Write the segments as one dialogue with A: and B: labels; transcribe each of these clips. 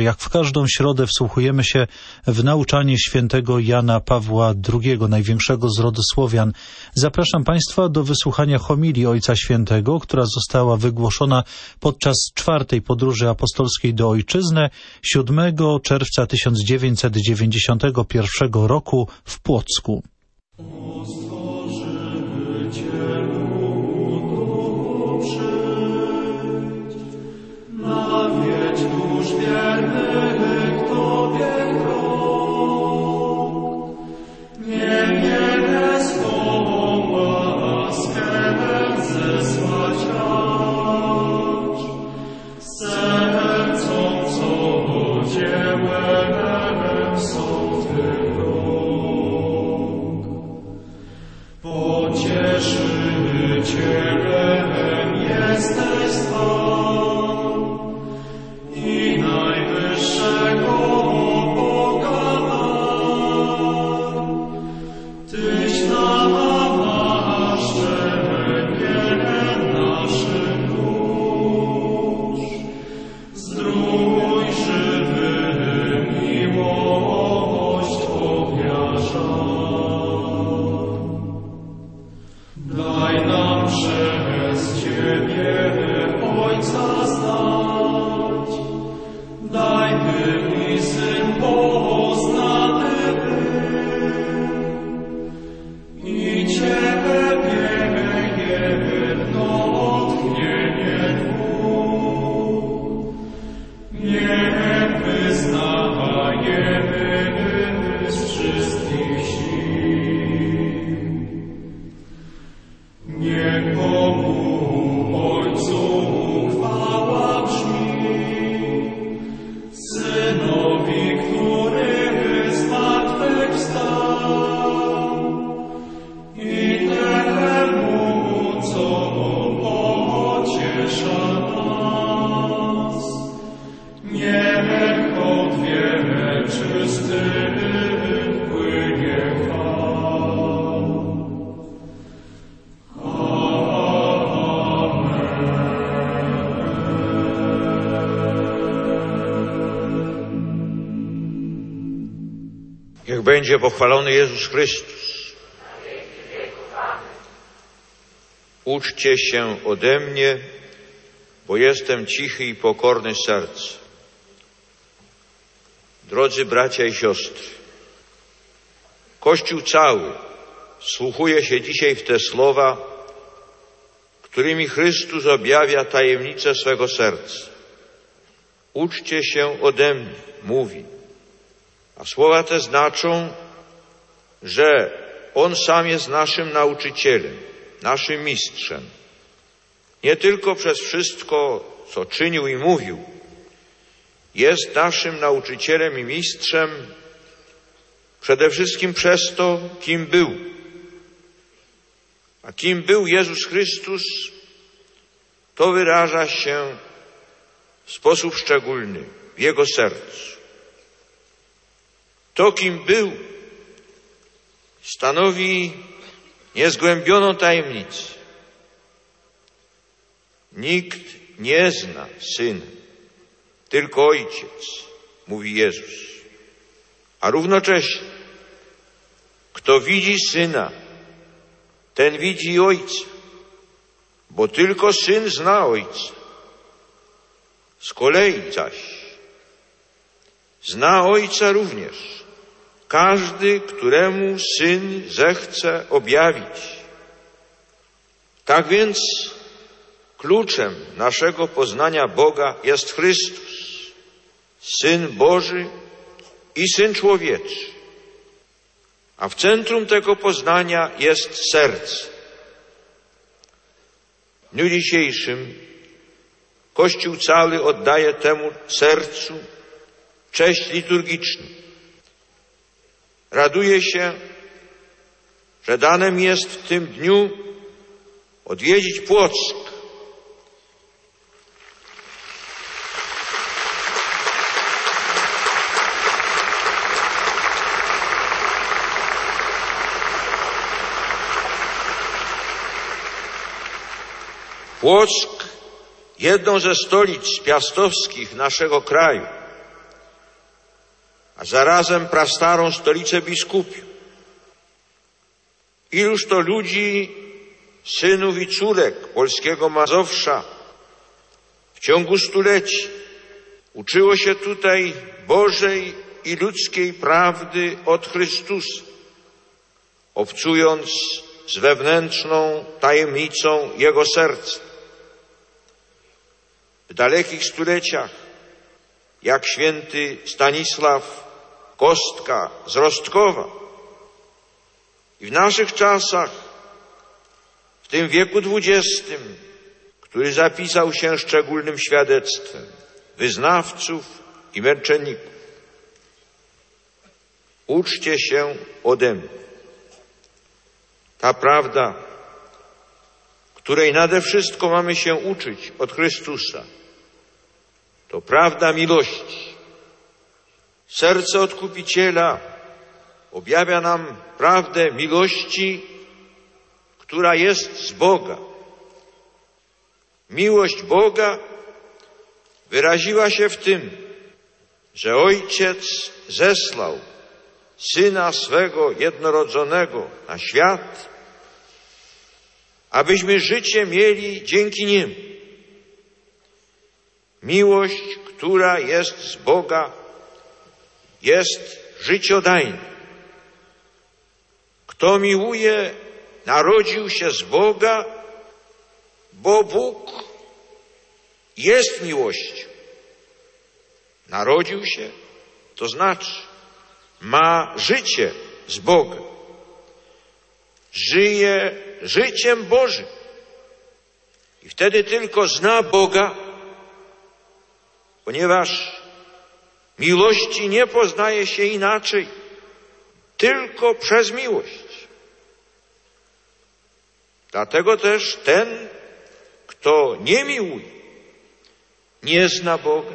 A: siostry, jak w każdą środę wsłuchujemy się w nauczanie świętego Jana Pawła II, największego z rodu Słowian. Zapraszam Państwa do wysłuchania homilii Ojca Świętego, która została wygłoszona podczas 4. podróży apostolskiej do Ojczyzny 7 czerwca 1991 roku w Płocku.
B: Niech będzie pochwalony Jezus Chrystus. Uczcie się ode mnie, bo jestem cichy i pokorny z serca. Drodzy bracia i siostry, Kościół cały wsłuchuje się dzisiaj w te słowa, którymi Chrystus objawia tajemnicę swego serca. Uczcie się ode mnie, mówi. A słowa te znaczą, że On sam jest naszym nauczycielem, naszym mistrzem. Nie tylko przez wszystko, co czynił i mówił, jest naszym nauczycielem i mistrzem przede wszystkim przez to, kim był. A kim był Jezus Chrystus, to wyraża się w sposób szczególny w Jego sercu. To, kim był, stanowi niezgłębioną tajemnicę. Nikt nie zna Syna, tylko Ojciec, mówi Jezus. A równocześnie, kto widzi Syna, ten widzi Ojca, bo tylko Syn zna Ojca. Z kolei zaś zna Ojca również każdy, któremu Syn zechce objawić. Tak więc kluczem naszego poznania Boga jest Chrystus, Syn Boży i Syn Człowieczy. A w centrum tego poznania jest serce. W dniu dzisiejszym Kościół cały oddaje temu sercu cześć liturgiczną. Raduje się, że dane mi jest w tym dniu odwiedzić Płock. Płock, jedną ze stolic piastowskich naszego kraju, a zarazem prastarą stolicę biskupią. Iluż to ludzi, synów i córek polskiego Mazowsza w ciągu stuleci uczyło się tutaj Bożej i ludzkiej prawdy od Chrystusa, obcując z wewnętrzną tajemnicą Jego serca. W dalekich stuleciach, jak święty Stanisław Kostka z Rostkowa, i w naszych czasach, w tym wieku XX, który zapisał się szczególnym świadectwem wyznawców i męczenników. Uczcie się ode mnie. Ta prawda, której nade wszystko mamy się uczyć od Chrystusa, to prawda miłości. Serce Odkupiciela objawia nam prawdę miłości, która jest z Boga. Miłość Boga wyraziła się w tym, że Ojciec zesłał Syna swego jednorodzonego na świat, abyśmy życie mieli dzięki Niemu. Miłość, która jest z Boga, jest życiodajna. Kto miłuje, narodził się z Boga, bo Bóg jest miłością. Narodził się, to znaczy ma życie z Boga. Żyje życiem Bożym. I wtedy tylko zna Boga, ponieważ miłości nie poznaje się inaczej, tylko przez miłość. Dlatego też ten, kto nie miłuje, nie zna Boga.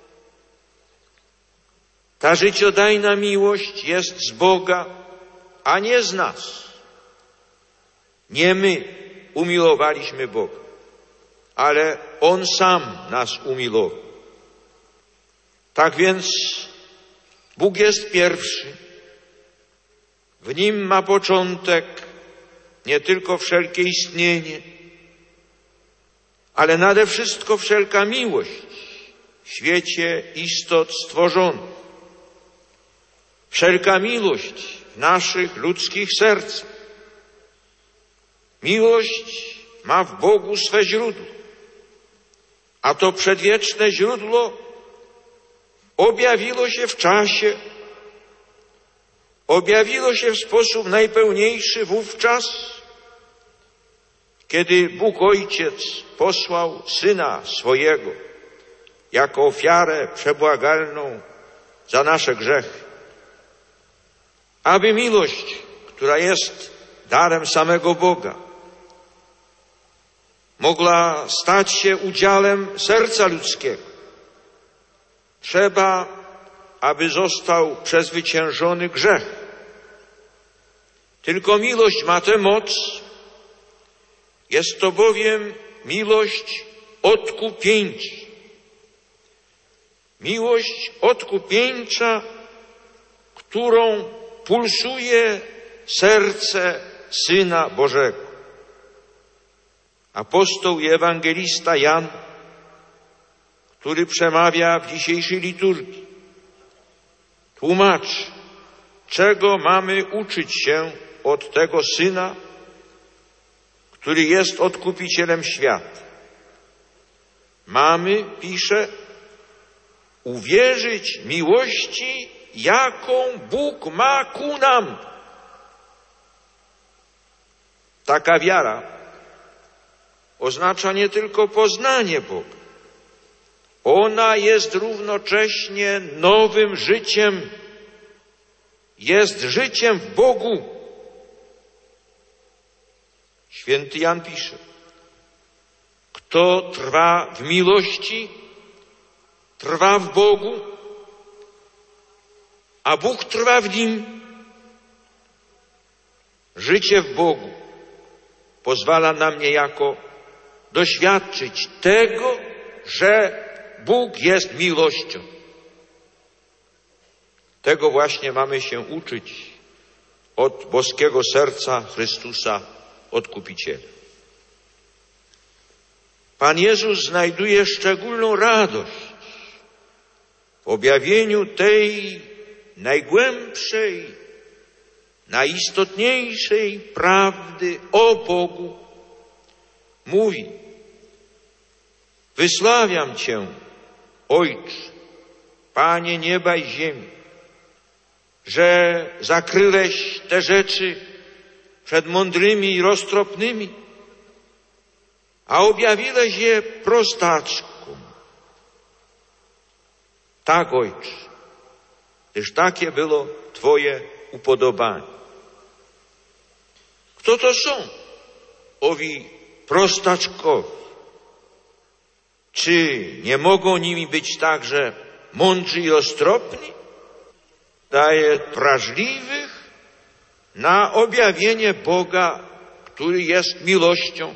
B: Ta życiodajna miłość jest z Boga, a nie z nas. Nie my umiłowaliśmy Boga, ale On sam nas umiłował. Tak więc Bóg jest pierwszy. W Nim ma początek nie tylko wszelkie istnienie, ale nade wszystko wszelka miłość w świecie istot stworzonych. Wszelka miłość w naszych ludzkich sercach. Miłość ma w Bogu swe źródło, a to przedwieczne źródło objawiło się w czasie, objawiło się w sposób najpełniejszy wówczas, kiedy Bóg Ojciec posłał Syna swojego jako ofiarę przebłagalną za nasze grzechy, aby miłość, która jest darem samego Boga, mogła stać się udziałem serca ludzkiego. Trzeba, aby został przezwyciężony grzech. Tylko miłość ma tę moc. Jest to bowiem miłość odkupieńcza. Miłość odkupieńcza, którą pulsuje serce Syna Bożego. Apostoł i ewangelista Jan, który przemawia w dzisiejszej liturgii, tłumaczy, czego mamy uczyć się od tego Syna, który jest Odkupicielem świata. Mamy, pisze, uwierzyć miłości, jaką Bóg ma ku nam. Taka wiara oznacza nie tylko poznanie Boga. Ona jest równocześnie nowym życiem. Jest życiem w Bogu. Święty Jan pisze, kto trwa w miłości, trwa w Bogu, a Bóg trwa w nim. Życie w Bogu pozwala nam niejako doświadczyć tego, że Bóg jest miłością. Tego właśnie mamy się uczyć od boskiego serca Chrystusa Odkupiciela. Pan Jezus znajduje szczególną radość w objawieniu tej najgłębszej, najistotniejszej prawdy o Bogu. Mówi: wysławiam Cię, Ojcze, Panie nieba i ziemi, że zakryłeś te rzeczy przed mądrymi i roztropnymi, a objawiłeś je prostaczkom. Tak, Ojcze, gdyż takie było Twoje upodobanie. Kto to są owi prostaczkowie? Czy nie mogą nimi być także mądrzy i roztropni? Daje wrażliwych na objawienie Boga, który jest miłością.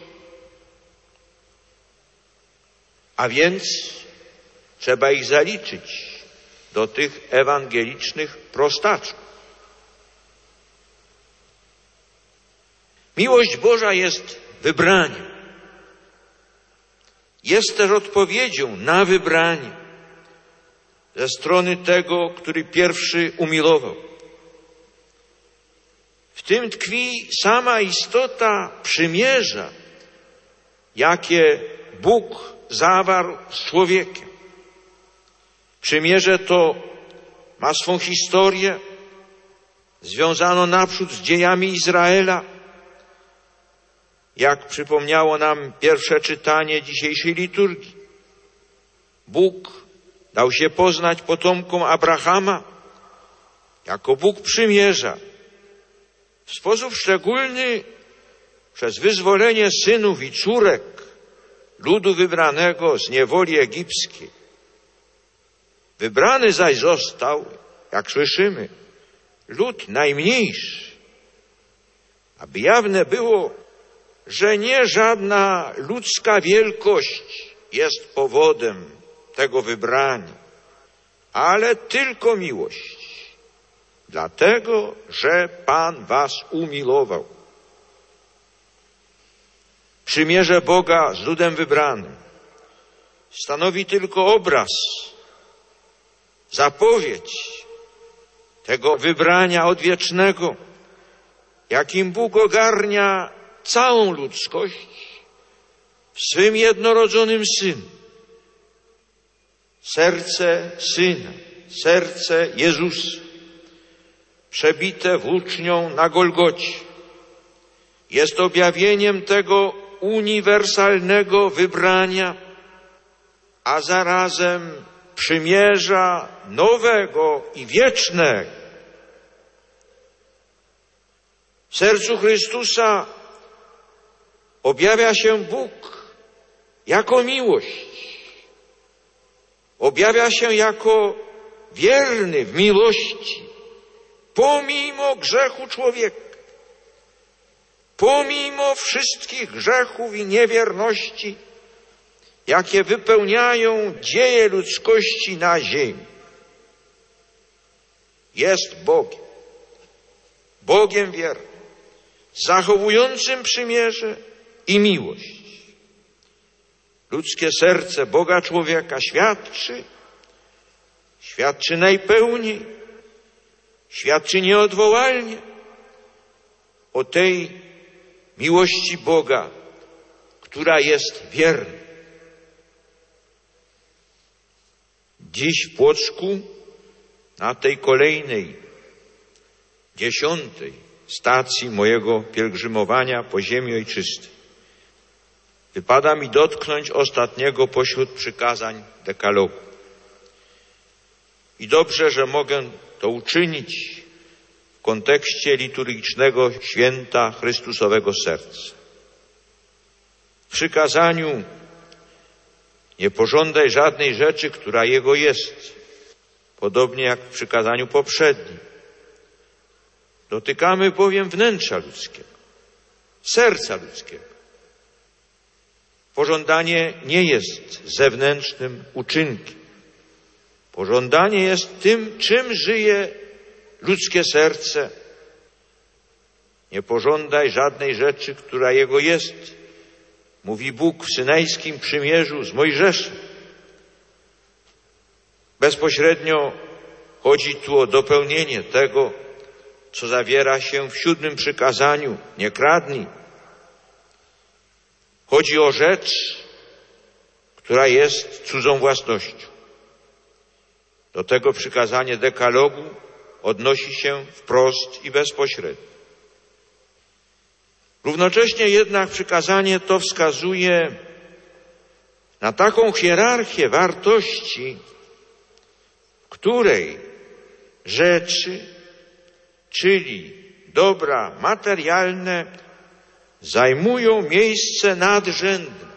B: A więc trzeba ich zaliczyć do tych ewangelicznych prostaczków. Miłość Boża jest wybraniem. Jest też odpowiedzią na wybranie ze strony tego, który pierwszy umilował. W tym tkwi sama istota przymierza, jakie Bóg zawarł z człowiekiem. Przymierze to ma swą historię, związano naprzód z dziejami Izraela, jak przypomniało nam pierwsze czytanie dzisiejszej liturgii. Bóg dał się poznać potomkom Abrahama jako Bóg przymierza, w sposób szczególny przez wyzwolenie synów i córek ludu wybranego z niewoli egipskiej. Wybrany zaś został, jak słyszymy, lud najmniejszy, aby jawne było, że nie żadna ludzka wielkość jest powodem tego wybrania, ale tylko miłość, dlatego, że Pan was umilował. Przymierze Boga z ludem wybranym stanowi tylko obraz, zapowiedź tego wybrania odwiecznego, jakim Bóg ogarnia całą ludzkość w swym jednorodzonym Synu. Serce Syna, serce Jezusa, przebite włócznią na Golgocie, jest objawieniem tego uniwersalnego wybrania, a zarazem przymierza nowego i wiecznego. W sercu Chrystusa objawia się Bóg jako miłość. Objawia się jako wierny w miłości, pomimo grzechu człowieka, pomimo wszystkich grzechów i niewierności, jakie wypełniają dzieje ludzkości na ziemi. Jest Bogiem, Bogiem wiernym, zachowującym przymierze i miłość. Ludzkie serce Boga człowieka świadczy najpełniej, świadczy nieodwołalnie o tej miłości Boga, która jest wierna. Dziś w Płocku, na tej kolejnej, 10. stacji mojego pielgrzymowania po ziemi ojczystej, wypada mi dotknąć ostatniego pośród przykazań dekalogu. I dobrze, że mogę to uczynić w kontekście liturgicznego święta Chrystusowego Serca. W przykazaniu nie pożądaj żadnej rzeczy, która Jego jest, podobnie jak w przykazaniu poprzednim. Dotykamy bowiem wnętrza ludzkiego, serca ludzkiego. Pożądanie nie jest zewnętrznym uczynkiem. Pożądanie jest tym, czym żyje ludzkie serce. Nie pożądaj żadnej rzeczy, która Jego jest, mówi Bóg w synajskim przymierzu z Mojżeszem. Bezpośrednio chodzi tu o dopełnienie tego, co zawiera się w 7. przykazaniu: nie kradnij. Chodzi o rzecz, która jest cudzą własnością. Do tego przykazanie dekalogu odnosi się wprost i bezpośrednio. Równocześnie jednak przykazanie to wskazuje na taką hierarchię wartości, w której rzeczy, czyli dobra materialne, zajmują miejsce nadrzędne.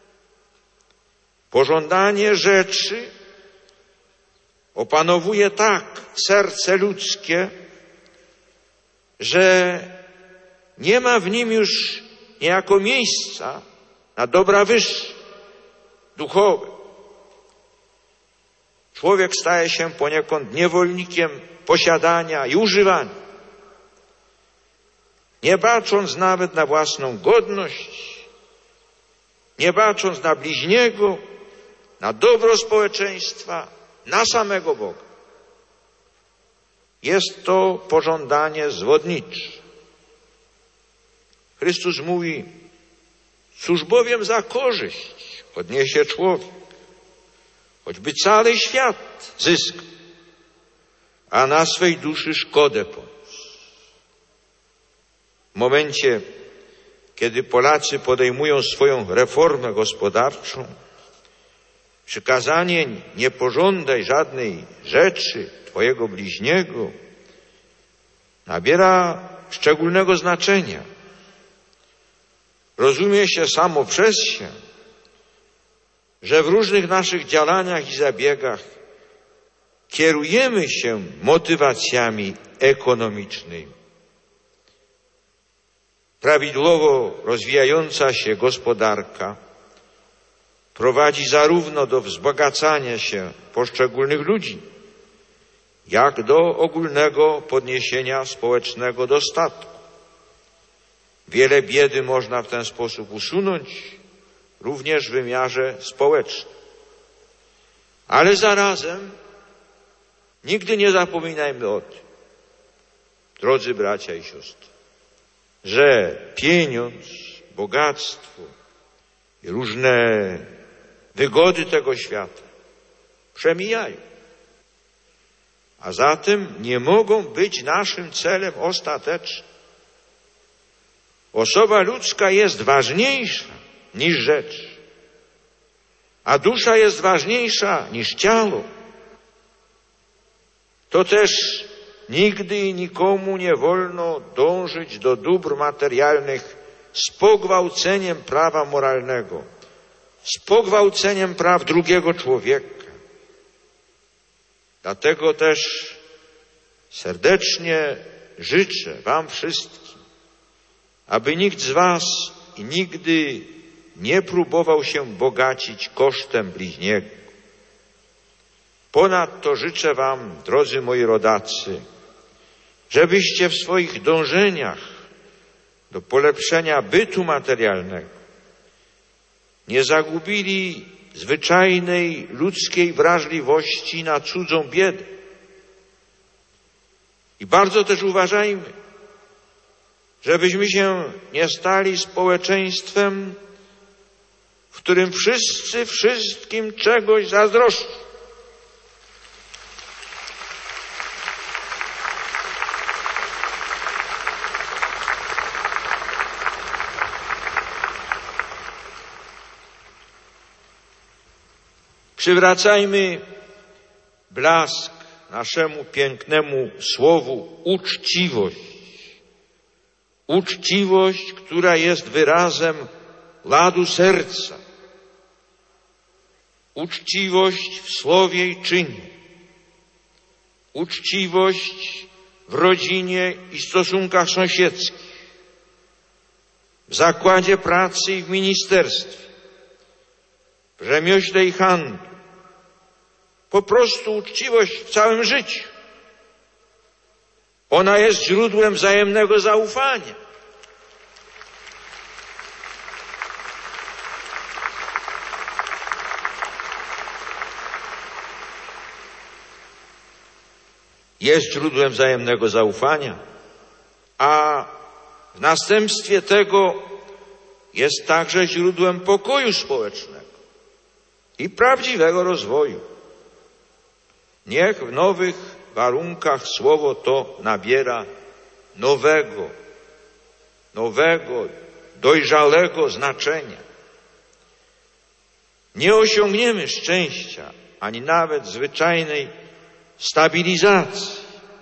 B: Pożądanie rzeczy opanowuje tak serce ludzkie, że nie ma w nim już niejako miejsca na dobra wyższe, duchowe. Człowiek staje się poniekąd niewolnikiem posiadania i używania, nie bacząc nawet na własną godność, nie bacząc na bliźniego, na dobro społeczeństwa, na samego Boga. Jest to pożądanie zwodnicze. Chrystus mówi: cóż bowiem za korzyść odniesie człowiek, choćby cały świat zyskał, a na swej duszy szkodę poniósł. W momencie, kiedy Polacy podejmują swoją reformę gospodarczą, przykazanie nie pożądaj żadnej rzeczy twojego bliźniego nabiera szczególnego znaczenia. Rozumie się samo przez się, że w różnych naszych działaniach i zabiegach kierujemy się motywacjami ekonomicznymi. Prawidłowo rozwijająca się gospodarka prowadzi zarówno do wzbogacania się poszczególnych ludzi, jak do ogólnego podniesienia społecznego dostatku. Wiele biedy można w ten sposób usunąć, również w wymiarze społecznym. Ale zarazem nigdy nie zapominajmy o tym, drodzy bracia i siostry, że pieniądz, bogactwo i różne wygody tego świata przemijają. A zatem nie mogą być naszym celem ostatecznym. Osoba ludzka jest ważniejsza niż rzecz, a dusza jest ważniejsza niż ciało. To też nigdy i nikomu nie wolno dążyć do dóbr materialnych z pogwałceniem prawa moralnego, z pogwałceniem praw drugiego człowieka. Dlatego też serdecznie życzę wam wszystkim, aby nikt z was i nigdy nie próbował się bogacić kosztem bliźniego. Ponadto życzę wam, drodzy moi rodacy, żebyście w swoich dążeniach do polepszenia bytu materialnego nie zagubili zwyczajnej ludzkiej wrażliwości na cudzą biedę. I bardzo też uważajmy, żebyśmy się nie stali społeczeństwem, w którym wszyscy wszystkim czegoś zazdroszczą. Przywracajmy blask naszemu pięknemu słowu uczciwość. Uczciwość, która jest wyrazem ladu serca. Uczciwość w słowie i czynie. Uczciwość w rodzinie i stosunkach sąsiedzkich. W zakładzie pracy i w ministerstwie. W rzemiośle i handlu. po prostu uczciwość w całym życiu. Ona jest źródłem wzajemnego zaufania. Jest źródłem wzajemnego zaufania, a w następstwie tego jest także źródłem pokoju społecznego i prawdziwego rozwoju. Niech w nowych warunkach słowo to nabiera nowego, dojrzałego znaczenia. Nie osiągniemy szczęścia, ani nawet zwyczajnej stabilizacji,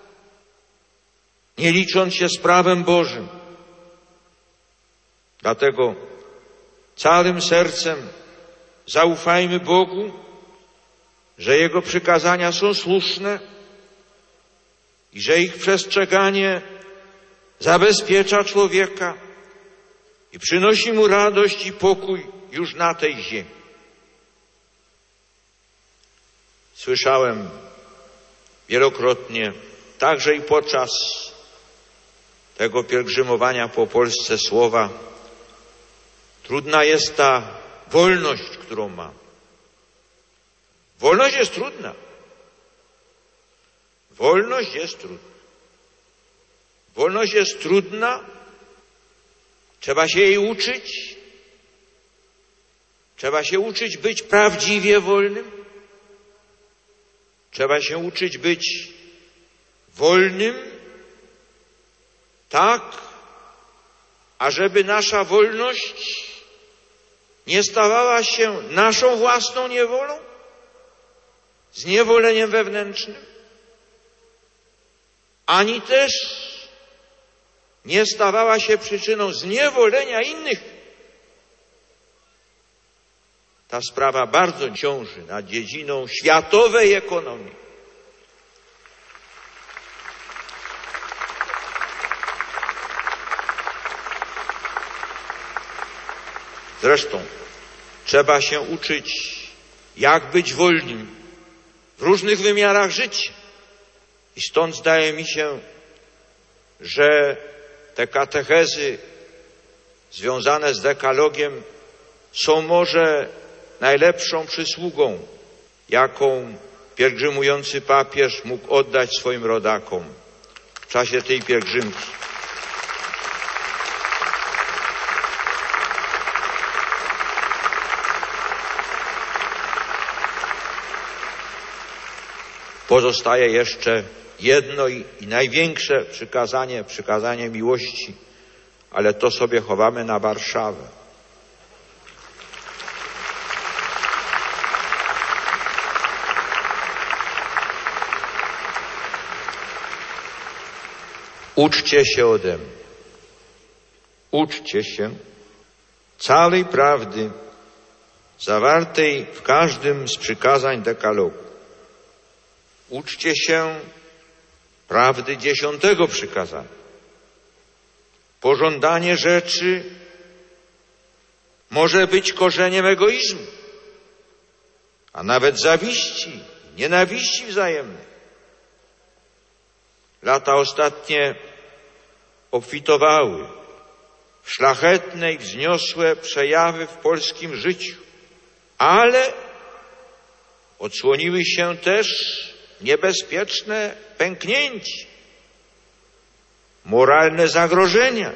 B: nie licząc się z prawem Bożym. Dlatego całym sercem zaufajmy Bogu, że Jego przykazania są słuszne i że ich przestrzeganie zabezpiecza człowieka i przynosi mu radość i pokój już na tej ziemi. Słyszałem wielokrotnie, także i podczas tego pielgrzymowania po Polsce słowa: trudna jest ta wolność, którą mam. Wolność jest trudna. Wolność jest trudna. Wolność jest trudna. Trzeba się jej uczyć. Trzeba się uczyć być prawdziwie wolnym. Trzeba się uczyć być wolnym tak, ażeby nasza wolność nie stawała się naszą własną niewolą, zniewoleniem wewnętrznym, ani też nie stawała się przyczyną zniewolenia innych. Ta sprawa bardzo ciąży nad dziedziną światowej ekonomii. Zresztą trzeba się uczyć, jak być wolnym w różnych wymiarach życia. I stąd zdaje mi się, że te katechezy związane z dekalogiem są może najlepszą przysługą, jaką pielgrzymujący papież mógł oddać swoim rodakom w czasie tej pielgrzymki. Pozostaje jeszcze jedno i największe przykazanie miłości, ale to sobie chowamy na Warszawę. Uczcie się ode mnie. Uczcie się całej prawdy zawartej w każdym z przykazań dekalogu. Uczcie się prawdy 10. przykazania. Pożądanie rzeczy może być korzeniem egoizmu, a nawet zawiści, nienawiści wzajemnej. Lata ostatnie obfitowały w szlachetne i wzniosłe przejawy w polskim życiu, ale odsłoniły się też niebezpieczne pęknięcia, moralne zagrożenia.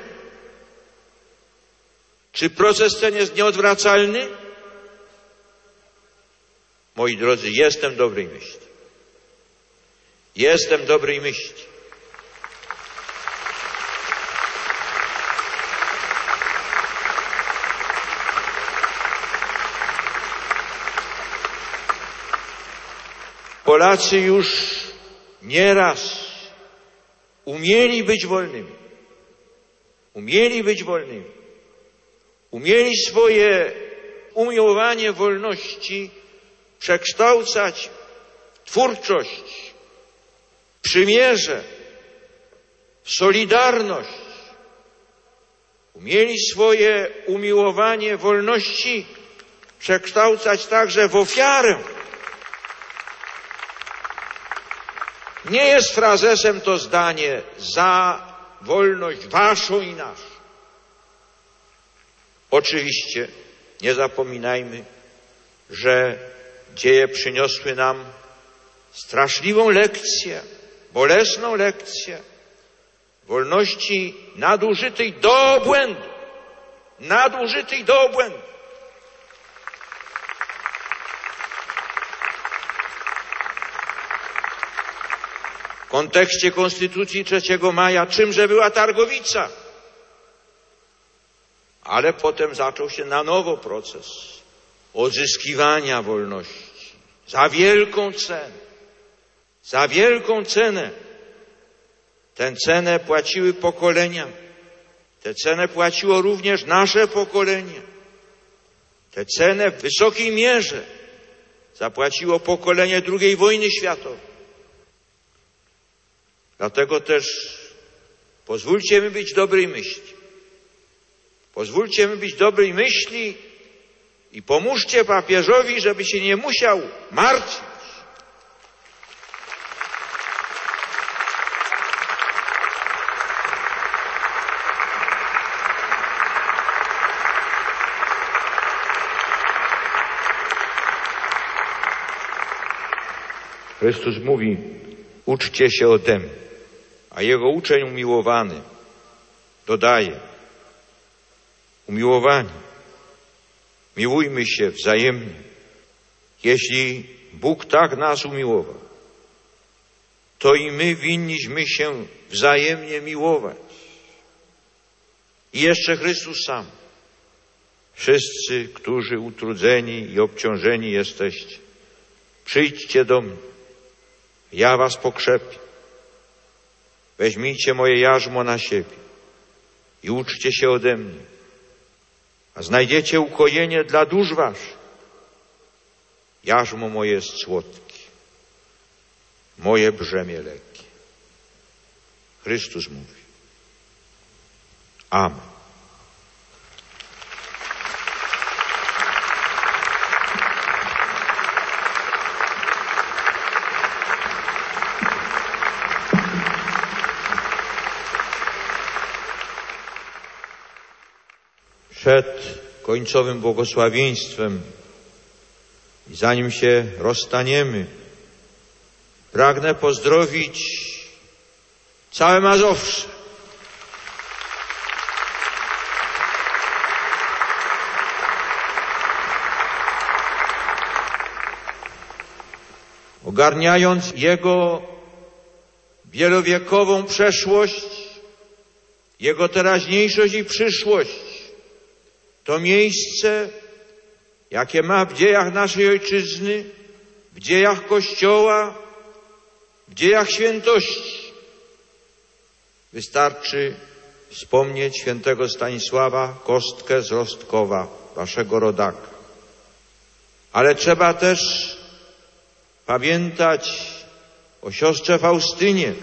B: Czy proces ten jest nieodwracalny? Moi drodzy, jestem dobrej myśli. Jestem dobrej myśli. Polacy już nieraz umieli być wolnymi. Umieli być wolnymi. Umieli swoje umiłowanie wolności przekształcać w twórczość, w przymierze, w solidarność. Umieli swoje umiłowanie wolności przekształcać także w ofiarę. Nie jest frazesem to zdanie za wolność waszą i naszą. Oczywiście nie zapominajmy, że dzieje przyniosły nam straszliwą lekcję, bolesną lekcję wolności nadużytej do obłędu. Nadużytej do obłędu. W kontekście Konstytucji 3 maja czymże była Targowica? Ale potem zaczął się na nowo proces odzyskiwania wolności. Za wielką cenę. Za wielką cenę. Tę cenę płaciły pokolenia. Tę cenę płaciło również nasze pokolenie. Tę cenę w wysokiej mierze zapłaciło pokolenie II wojny światowej. Dlatego też pozwólcie mi być dobrej myśli. Pozwólcie mi być dobrej myśli i pomóżcie papieżowi, żeby się nie musiał martwić. Chrystus mówi, uczcie się ode mnie, a Jego uczeń umiłowany dodaje, umiłowani, miłujmy się wzajemnie. Jeśli Bóg tak nas umiłował, to i my winniśmy się wzajemnie miłować. I jeszcze Chrystus sam. Wszyscy, którzy utrudzeni i obciążeni jesteście, przyjdźcie do mnie. Ja was pokrzepię. Weźmijcie moje jarzmo na siebie i uczcie się ode mnie, a znajdziecie ukojenie dla dusz waszych. Jarzmo moje jest słodkie, moje brzemię lekkie. Chrystus mówi. Amen. Przed końcowym błogosławieństwem i zanim się rozstaniemy, pragnę pozdrowić całe Mazowsze. Ogarniając jego wielowiekową przeszłość, jego teraźniejszość i przyszłość, to miejsce, jakie ma w dziejach naszej Ojczyzny, w dziejach Kościoła, w dziejach świętości. Wystarczy wspomnieć świętego Stanisława Kostkę z Rostkowa, waszego rodaka. Ale trzeba też pamiętać o siostrze Faustynie,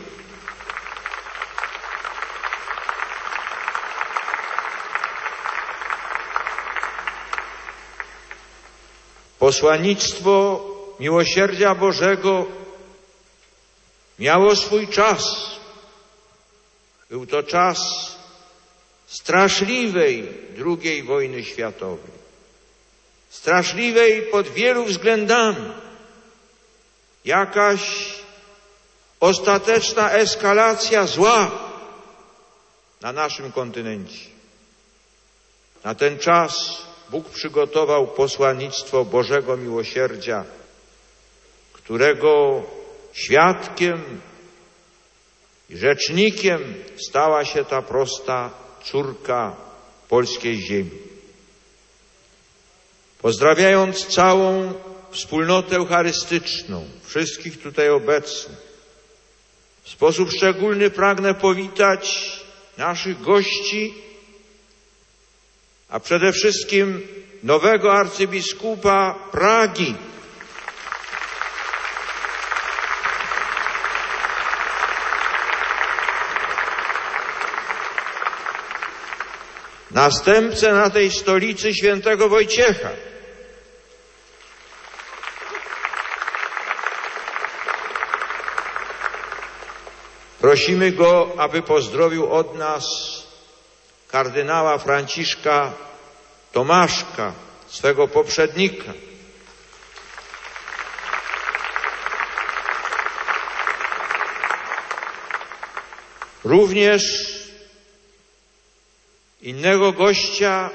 B: Posłannictwo miłosierdzia Bożego miało swój czas. Był to czas straszliwej II wojny światowej. Straszliwej pod wielu względami. Jakaś ostateczna eskalacja zła na naszym kontynencie. Na ten czas Bóg przygotował posłannictwo Bożego Miłosierdzia, którego świadkiem i rzecznikiem stała się ta prosta córka polskiej ziemi. Pozdrawiając całą wspólnotę eucharystyczną, wszystkich tutaj obecnych, w sposób szczególny pragnę powitać naszych gości, a przede wszystkim nowego arcybiskupa Pragi, następcę na tej stolicy świętego Wojciecha, Prosimy Go, aby pozdrowił od nas kardynała Franciszka Tomaszka, swego poprzednika. Również innego gościa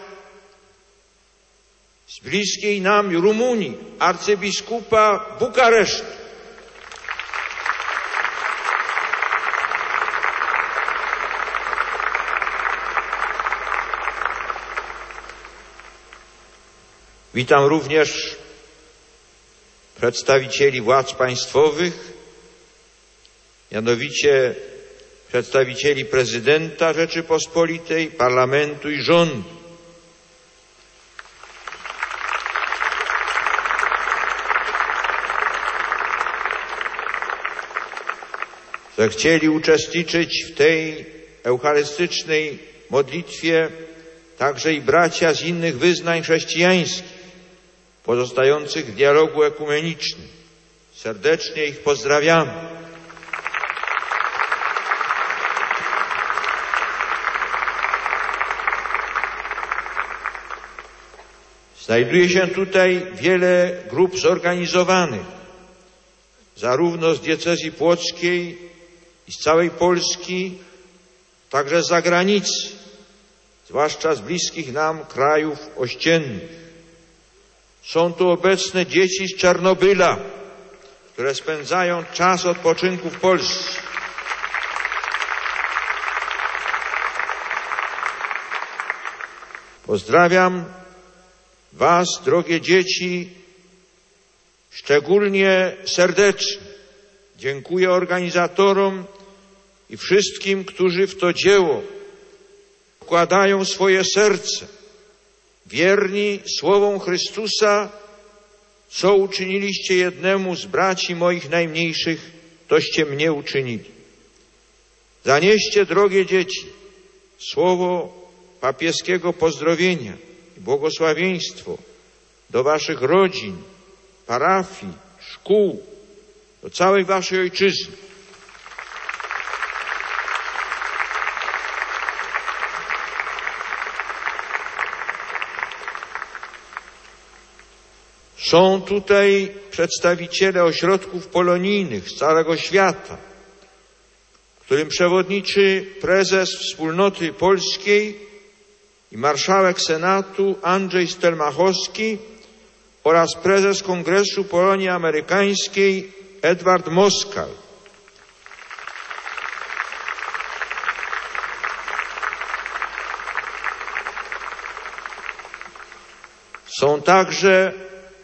B: z bliskiej nam Rumunii, arcybiskupa Bukaresztu. Witam również przedstawicieli władz państwowych, mianowicie przedstawicieli prezydenta Rzeczypospolitej, parlamentu i rządu. Zechcieli uczestniczyć w tej eucharystycznej modlitwie także i bracia z innych wyznań chrześcijańskich, pozostających w dialogu ekumenicznym. Serdecznie ich pozdrawiamy. Znajduje się tutaj wiele grup zorganizowanych, zarówno z diecezji płockiej i z całej Polski, także z zagranicy, zwłaszcza z bliskich nam krajów ościennych. Są tu obecne dzieci z Czarnobyla, które spędzają czas odpoczynku w Polsce. Pozdrawiam Was, drogie dzieci, szczególnie serdecznie. Dziękuję organizatorom i wszystkim, którzy w to dzieło wkładają swoje serce. Wierni słowom Chrystusa, co uczyniliście jednemu z braci moich najmniejszych, toście mnie uczynili. Zanieście, drogie dzieci, słowo papieskiego pozdrowienia i błogosławieństwo do waszych rodzin, parafii, szkół, do całej waszej ojczyzny. Są tutaj przedstawiciele ośrodków polonijnych z całego świata, którym przewodniczy prezes Wspólnoty Polskiej i marszałek Senatu Andrzej Stelmachowski oraz prezes Kongresu Polonii Amerykańskiej Edward Moskal. Są także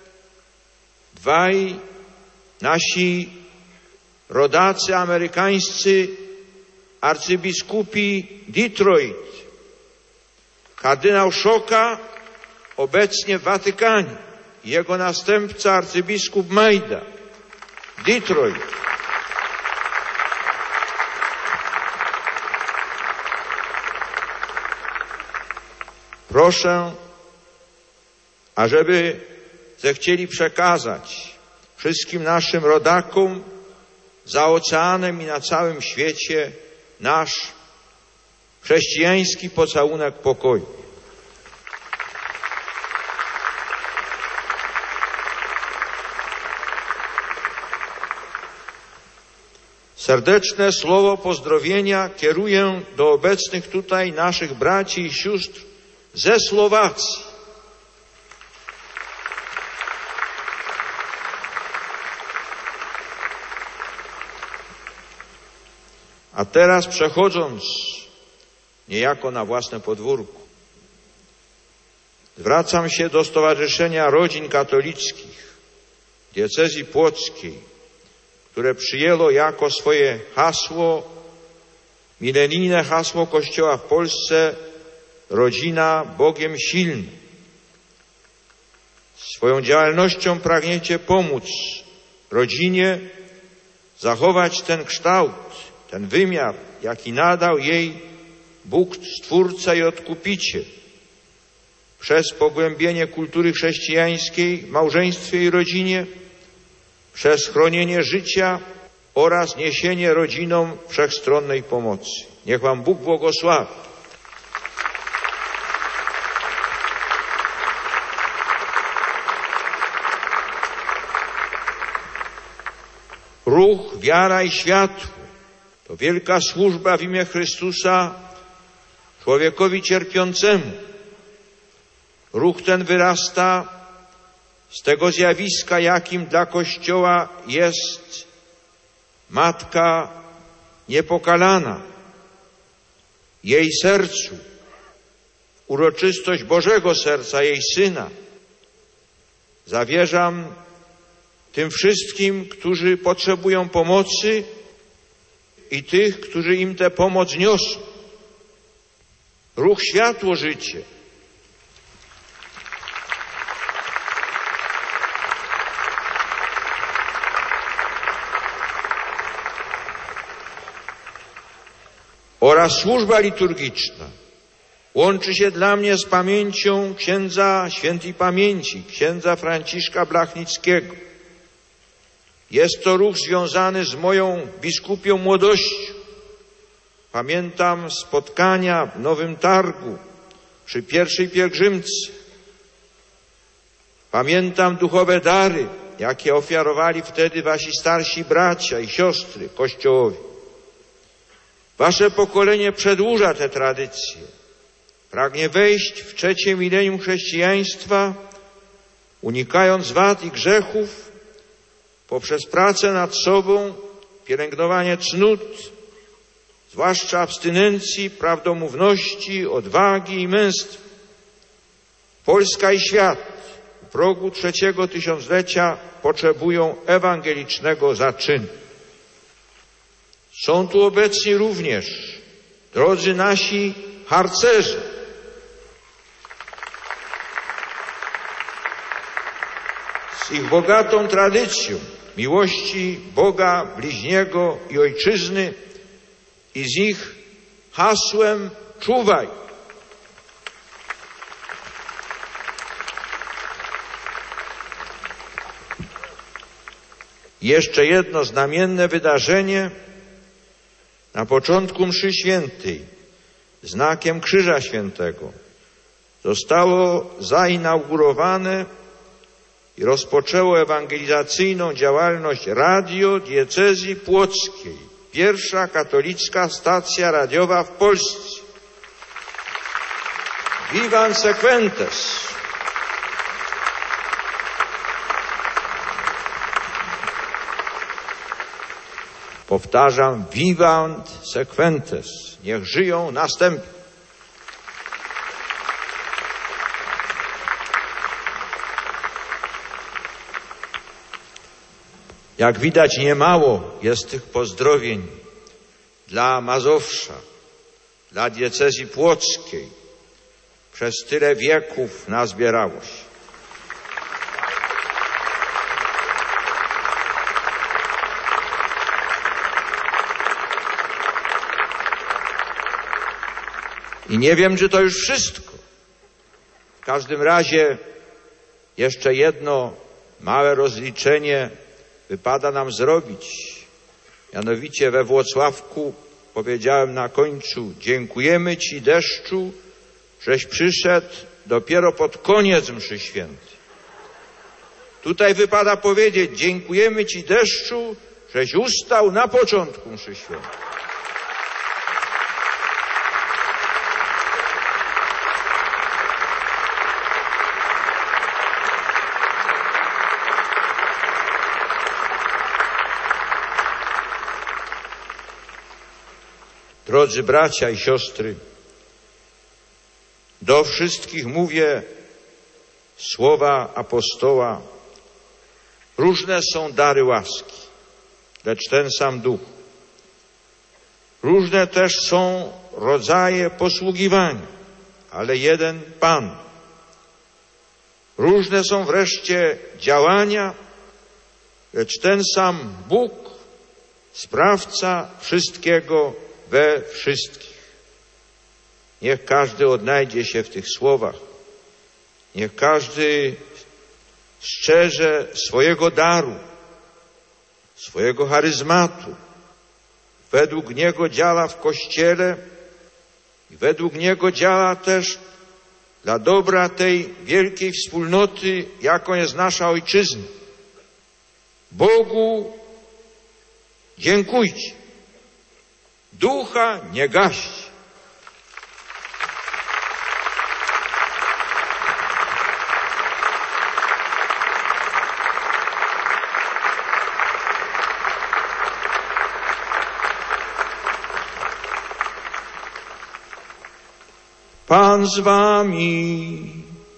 B: dwaj nasi rodacy amerykańscy arcybiskupi Detroit, kardynał Szoka, obecnie w Watykanie, i jego następca arcybiskup Majda, Detroit. Proszę, ażeby zechcieli przekazać wszystkim naszym rodakom za oceanem i na całym świecie nasz chrześcijański pocałunek pokoju. Serdeczne słowo pozdrowienia kieruję do obecnych tutaj naszych braci i sióstr ze Słowacji. A teraz przechodząc niejako na własne podwórko, zwracam się do Stowarzyszenia Rodzin Katolickich diecezji płockiej, które przyjęło jako swoje hasło, milenijne hasło Kościoła w Polsce, rodzina Bogiem silna. Swoją działalnością pragniecie pomóc rodzinie zachować ten kształt, ten wymiar, jaki nadał jej Bóg Stwórca i Odkupiciel, przez pogłębienie kultury chrześcijańskiej w małżeństwie i rodzinie, przez chronienie życia oraz niesienie rodzinom wszechstronnej pomocy. Niech wam Bóg błogosławi. Ruch Wiara i Światło to wielka służba w imię Chrystusa człowiekowi cierpiącemu. Ruch ten wyrasta z tego zjawiska, jakim dla Kościoła jest Matka Niepokalana. Jej sercu, uroczystość Bożego Serca, jej Syna, zawierzam tym wszystkim, którzy potrzebują pomocy i tych, którzy im tę pomoc niosą. Ruch Światło Życie oraz służba liturgiczna łączy się dla mnie z pamięcią księdza świętej pamięci, księdza Franciszka Blachnickiego. Jest to ruch związany z moją biskupią młodością. Pamiętam spotkania w Nowym Targu przy pierwszej pielgrzymce. Pamiętam duchowe dary, jakie ofiarowali wtedy wasi starsi bracia i siostry Kościołowi. Wasze pokolenie przedłuża te tradycje. Pragnie wejść w 3. milenium chrześcijaństwa, unikając wad i grzechów, poprzez pracę nad sobą, pielęgnowanie cnót, zwłaszcza abstynencji, prawdomówności, odwagi i męstwa. Polska i świat w progu 3. tysiąclecia potrzebują ewangelicznego zaczynu. Są tu obecni również drodzy nasi harcerze. Z ich bogatą tradycją miłości Boga, bliźniego i ojczyzny i z ich hasłem czuwaj. Jeszcze jedno znamienne wydarzenie. Na początku mszy świętej, znakiem Krzyża Świętego, zostało zainaugurowane i rozpoczęło ewangelizacyjną działalność Radio Diecezji Płockiej, pierwsza katolicka stacja radiowa w Polsce. Vivant Sequentes! Powtarzam, Vivant Sequentes. Niech żyją następni. Jak widać, niemało jest tych pozdrowień dla Mazowsza, dla diecezji płockiej. Przez tyle wieków nazbierało się. I nie wiem, czy to już wszystko. W każdym razie jeszcze jedno małe rozliczenie wypada nam zrobić. Mianowicie we Włocławku powiedziałem na końcu: dziękujemy Ci, deszczu, żeś przyszedł dopiero pod koniec mszy świętej. Tutaj wypada powiedzieć: dziękujemy Ci, deszczu, żeś ustał na początku mszy świętej. Drodzy bracia i siostry, do wszystkich mówię słowa apostoła: różne są dary łaski, lecz ten sam Duch. Różne też są rodzaje posługiwania, ale jeden Pan. Różne są wreszcie działania, lecz ten sam Bóg, sprawca wszystkiego we wszystkich. Niech każdy odnajdzie się w tych słowach. Niech każdy strzeże swojego daru, swojego charyzmatu. Według Niego działa w Kościele i według Niego działa też dla dobra tej wielkiej wspólnoty, jaką jest nasza Ojczyzna. Bogu dziękujcie. Ducha nie gaście. Pan z wami.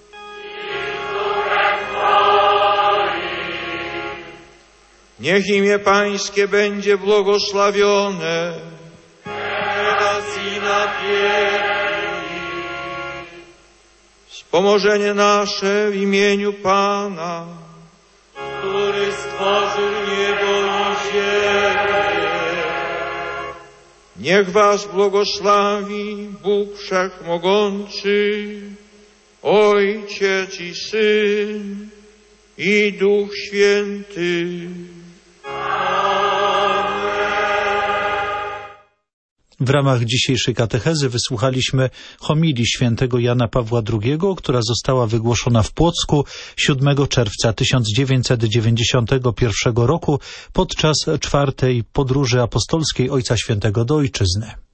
B: Niech imię Pańskie będzie błogosławione. Teraz i na wieki. Wspomożenie nasze w imieniu Pana, który stworzył niebo i ziemię. Niech was błogosławi Bóg Wszechmogący, Ojciec i Syn i Duch Święty.
A: W ramach dzisiejszej katechezy wysłuchaliśmy homilii świętego Jana Pawła II, która została wygłoszona w Płocku 7 czerwca 1991 roku podczas 4. podróży apostolskiej Ojca Świętego do Ojczyzny.